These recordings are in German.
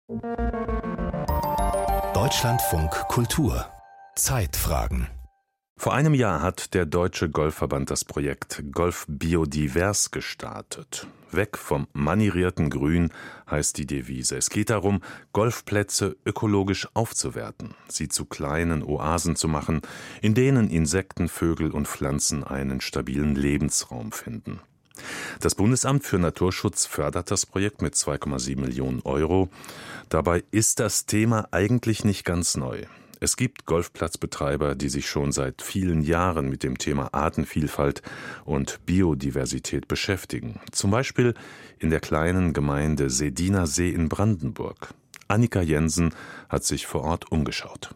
Deutschlandfunk Kultur Zeitfragen. Vor einem Jahr hat der Deutsche Golfverband das Projekt Golf Biodivers gestartet. Weg vom manierierten Grün heißt die Devise. Es geht darum, Golfplätze ökologisch aufzuwerten, sie zu kleinen Oasen zu machen, in denen Insekten, Vögel und Pflanzen einen stabilen Lebensraum finden. Das Bundesamt für Naturschutz fördert das Projekt mit 2,7 Millionen Euro. Dabei ist das Thema eigentlich nicht ganz neu. Es gibt Golfplatzbetreiber, die sich schon seit vielen Jahren mit dem Thema Artenvielfalt und Biodiversität beschäftigen. Zum Beispiel in der kleinen Gemeinde Sediner-See in Brandenburg. Annika Jensen hat sich vor Ort umgeschaut.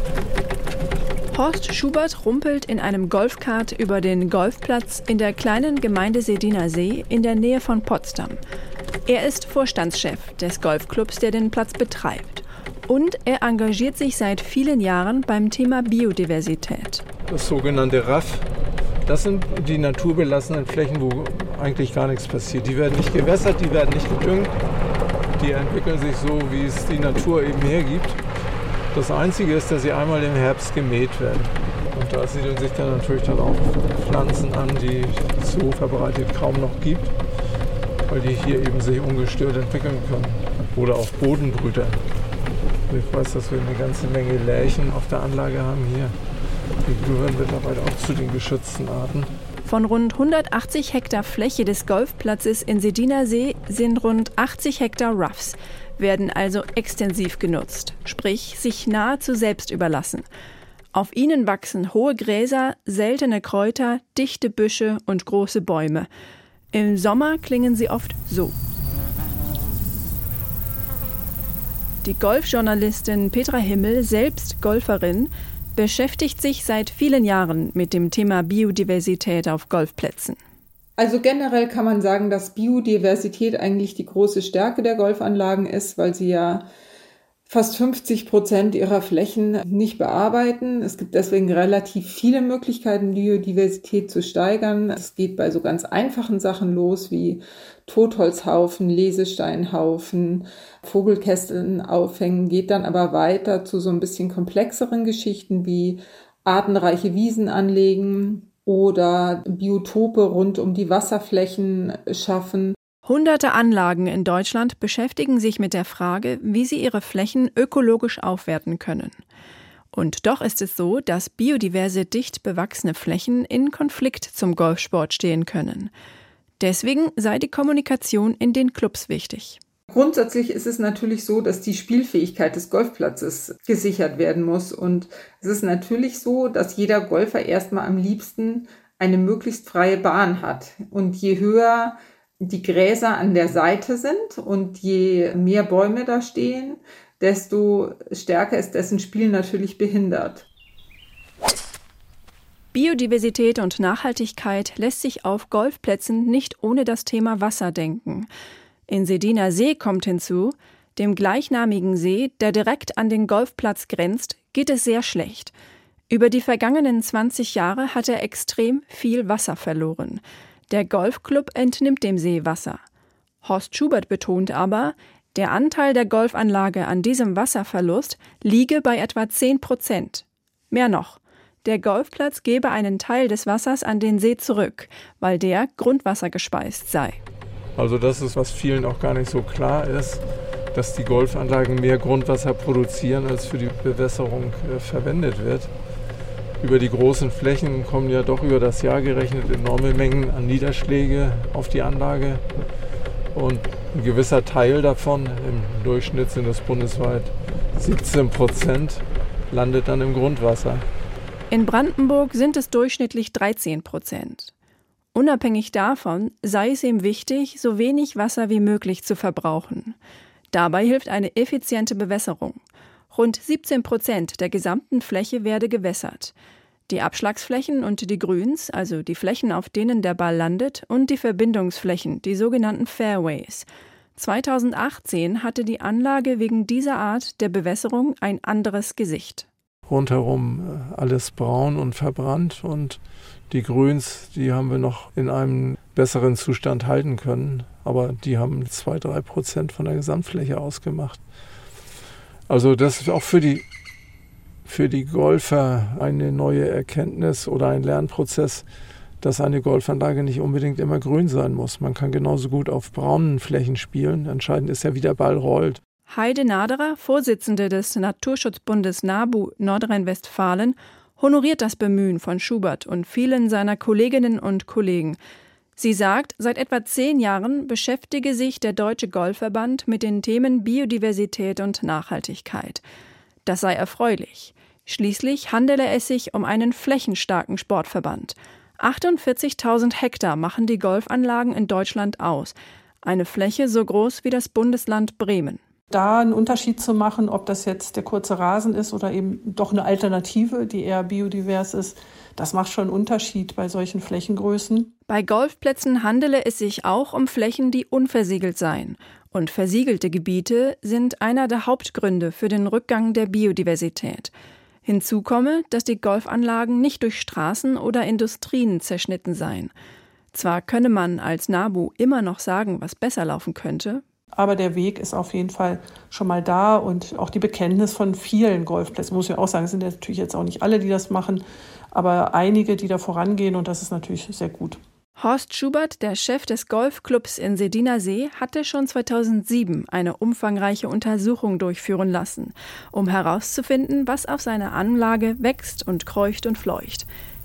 Horst Schubert rumpelt in einem Golfkart über den Golfplatz in der kleinen Gemeinde Sediner-See in der Nähe von Potsdam. Er ist Vorstandschef des Golfclubs, der den Platz betreibt. Und er engagiert sich seit vielen Jahren beim Thema Biodiversität. Das sogenannte RAF, das sind die naturbelassenen Flächen, wo eigentlich gar nichts passiert. Die werden nicht gewässert, die werden nicht gedüngt. Die entwickeln sich so, wie es die Natur eben hergibt. Das Einzige ist, dass sie einmal im Herbst gemäht werden. Und da siedeln sich dann natürlich dann auch Pflanzen an, die es so verbreitet kaum noch gibt, weil die hier eben sich ungestört entwickeln können. Oder auch Bodenbrüter. Ich weiß, dass wir eine ganze Menge Lärchen auf der Anlage haben hier. Die gehören mittlerweile auch zu den geschützten Arten. Von rund 180 Hektar Fläche des Golfplatzes in Sediner-See sind rund 80 Hektar Roughs, werden also extensiv genutzt, sprich sich nahezu selbst überlassen. Auf ihnen wachsen hohe Gräser, seltene Kräuter, dichte Büsche und große Bäume. Im Sommer klingen sie oft so. Die Golfjournalistin Petra Himmel, selbst Golferin, beschäftigt sich seit vielen Jahren mit dem Thema Biodiversität auf Golfplätzen. Also generell kann man sagen, dass Biodiversität eigentlich die große Stärke der Golfanlagen ist, weil sie ja fast 50% ihrer Flächen nicht bearbeiten. Es gibt deswegen relativ viele Möglichkeiten, Biodiversität zu steigern. Es geht bei so ganz einfachen Sachen los wie Totholzhaufen, Lesesteinhaufen, Vogelkästeln aufhängen, geht dann aber weiter zu so ein bisschen komplexeren Geschichten wie artenreiche Wiesen anlegen oder Biotope rund um die Wasserflächen schaffen. Hunderte Anlagen in Deutschland beschäftigen sich mit der Frage, wie sie ihre Flächen ökologisch aufwerten können. Und doch ist es so, dass biodiverse, dicht bewachsene Flächen in Konflikt zum Golfsport stehen können. Deswegen sei die Kommunikation in den Clubs wichtig. Grundsätzlich ist es natürlich so, dass die Spielfähigkeit des Golfplatzes gesichert werden muss. Und es ist natürlich so, dass jeder Golfer erstmal am liebsten eine möglichst freie Bahn hat. Und je höher die Gräser an der Seite sind und je mehr Bäume da stehen, desto stärker ist dessen Spiel natürlich behindert. Biodiversität und Nachhaltigkeit lässt sich auf Golfplätzen nicht ohne das Thema Wasser denken. In Sediner-See kommt hinzu, dem gleichnamigen See, der direkt an den Golfplatz grenzt, geht es sehr schlecht. Über die vergangenen 20 Jahre hat er extrem viel Wasser verloren. Der Golfclub entnimmt dem See Wasser. Horst Schubert betont aber, der Anteil der Golfanlage an diesem Wasserverlust liege bei etwa 10%. Mehr noch, der Golfplatz gebe einen Teil des Wassers an den See zurück, weil der grundwassergespeist sei. Also das ist, was vielen auch gar nicht so klar ist, dass die Golfanlagen mehr Grundwasser produzieren, als für die Bewässerung verwendet wird. Über die großen Flächen kommen ja doch über das Jahr gerechnet enorme Mengen an Niederschläge auf die Anlage. Und ein gewisser Teil davon, im Durchschnitt sind es bundesweit 17%, landet dann im Grundwasser. In Brandenburg sind es durchschnittlich 13%. Unabhängig davon sei es ihm wichtig, so wenig Wasser wie möglich zu verbrauchen. Dabei hilft eine effiziente Bewässerung. Rund 17% der gesamten Fläche werde gewässert. Die Abschlagsflächen und die Grüns, also die Flächen, auf denen der Ball landet, und die Verbindungsflächen, die sogenannten Fairways. 2018 hatte die Anlage wegen dieser Art der Bewässerung ein anderes Gesicht. Rundherum alles braun und verbrannt und Die Grüns, die haben wir noch in einem besseren Zustand halten können, aber die haben 2-3% von der Gesamtfläche ausgemacht. Also das ist auch für die Golfer eine neue Erkenntnis oder ein Lernprozess, dass eine Golfanlage nicht unbedingt immer grün sein muss. Man kann genauso gut auf braunen Flächen spielen. Entscheidend ist ja, wie der Ball rollt. Heide Naderer, Vorsitzende des Naturschutzbundes NABU Nordrhein-Westfalen, honoriert das Bemühen von Schubert und vielen seiner Kolleginnen und Kollegen. Sie sagt, seit etwa 10 Jahren beschäftige sich der Deutsche Golfverband mit den Themen Biodiversität und Nachhaltigkeit. Das sei erfreulich. Schließlich handele es sich um einen flächenstarken Sportverband. 48.000 Hektar machen die Golfanlagen in Deutschland aus. Eine Fläche so groß wie das Bundesland Bremen. Da einen Unterschied zu machen, ob das jetzt der kurze Rasen ist oder eben doch eine Alternative, die eher biodivers ist, das macht schon einen Unterschied bei solchen Flächengrößen. Bei Golfplätzen handele es sich auch um Flächen, die unversiegelt seien. Und versiegelte Gebiete sind einer der Hauptgründe für den Rückgang der Biodiversität. Hinzu komme, dass die Golfanlagen nicht durch Straßen oder Industrien zerschnitten seien. Zwar könne man als NABU immer noch sagen, was besser laufen könnte, aber der Weg ist auf jeden Fall schon mal da und auch die Bekenntnis von vielen Golfplätzen, muss ich auch sagen, es sind natürlich jetzt auch nicht alle, die das machen, aber einige, die da vorangehen und das ist natürlich sehr gut. Horst Schubert, der Chef des Golfclubs in Sediner See, hatte schon 2007 eine umfangreiche Untersuchung durchführen lassen, um herauszufinden, was auf seiner Anlage wächst und kreucht und fleucht.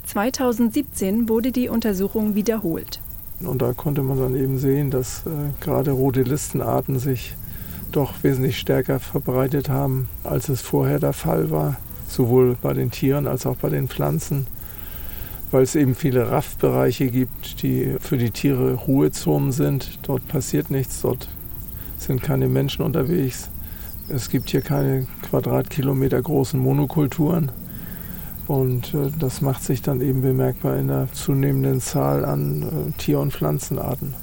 2017 wurde die Untersuchung wiederholt. Und da konnte man dann eben sehen, dass gerade rote Listenarten sich doch wesentlich stärker verbreitet haben, als es vorher der Fall war, sowohl bei den Tieren als auch bei den Pflanzen. Weil es eben viele Raffbereiche gibt, die für die Tiere Ruhezonen sind. Dort passiert nichts, dort sind keine Menschen unterwegs. Es gibt hier keine Quadratkilometer großen Monokulturen. Und das macht sich dann eben bemerkbar in der zunehmenden Zahl an Tier- und Pflanzenarten.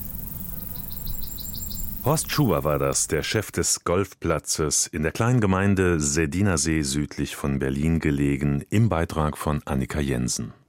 Horst Schuber war das, der Chef des Golfplatzes in der kleinen Gemeinde Sediner See südlich von Berlin gelegen, im Beitrag von Annika Jensen.